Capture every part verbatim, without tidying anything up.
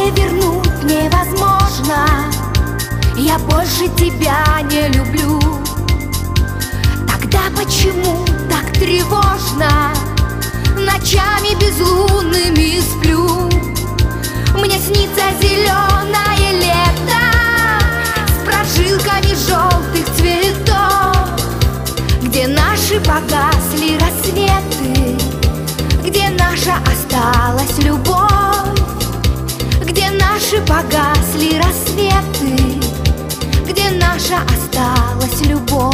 Прошлое вернуть невозможно. Я больше тебя не люблю. Тогда почему так тревожно? Ночами безлунными сплю. Мне снится зеленое лето с прожилками желтых цветов, где наши погасли рассветы, где наша осталась любовь, где наши погасли рассветы, где наша осталась любовь.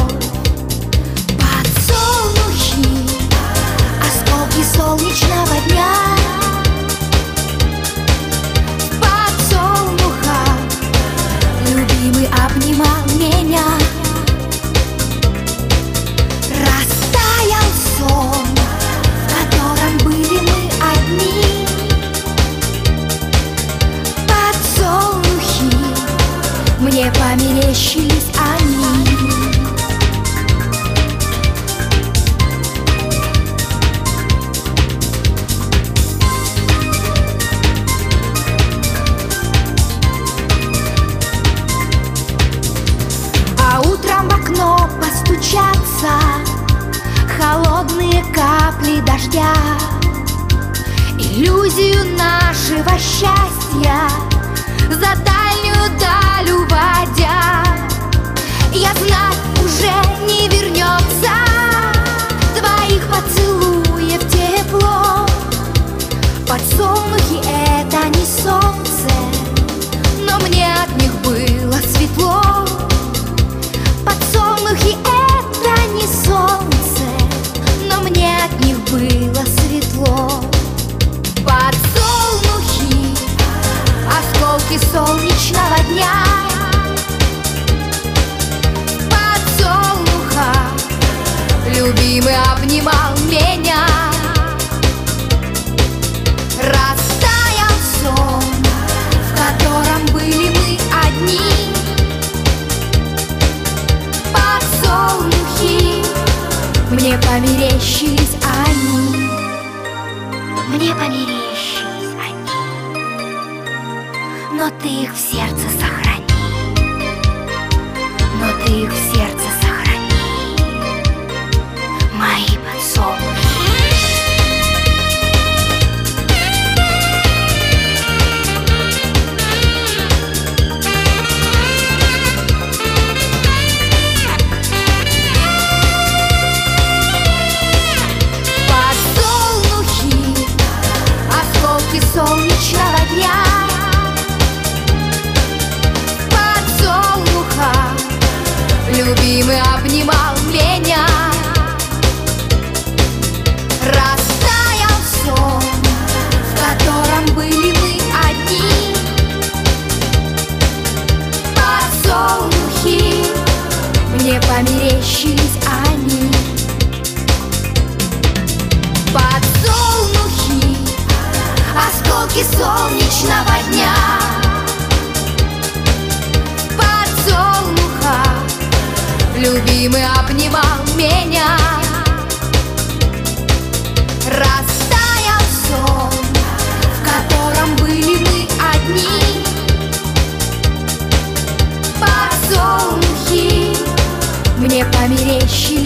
Подсолнухи, осколки солнечного дня. Подсолнуха, любимый обнимал меня. Растаял сон, в котором были мы одни. Подсолнухи, мне померещились они. А утром в окно постучатся холодные капли дождя, иллюзию нашего счастья за дальнюю даль уводя. Я знаю, уже не вернется твоих поцелуев тепло. Подсолнухи — это не солнце, но мне от них было светло. Подсолнухи — это не солнце, но мне от них было светло. Подсолнухи, осколки солнечного дня. Подсолнуха, любимый обнимал меня. Растаял сон, в котором были мы одни. Подсолнухи, мне померещились они. Мне померещились они, но ты их в сердце сохрани. Но ты их в сердце сохрани, мои подсолнухи. Солнечного дня. Подсолнуха, любимый обнимал меня. Растаял сон, в котором были мы одни. Подсолнухи, мне померещились они. Подсолнухи, осколки солнечного дня. Подсолнуха, любимый обнимал меня. Растаял сон, в котором были мы одни. Подсолнухи, мне померещились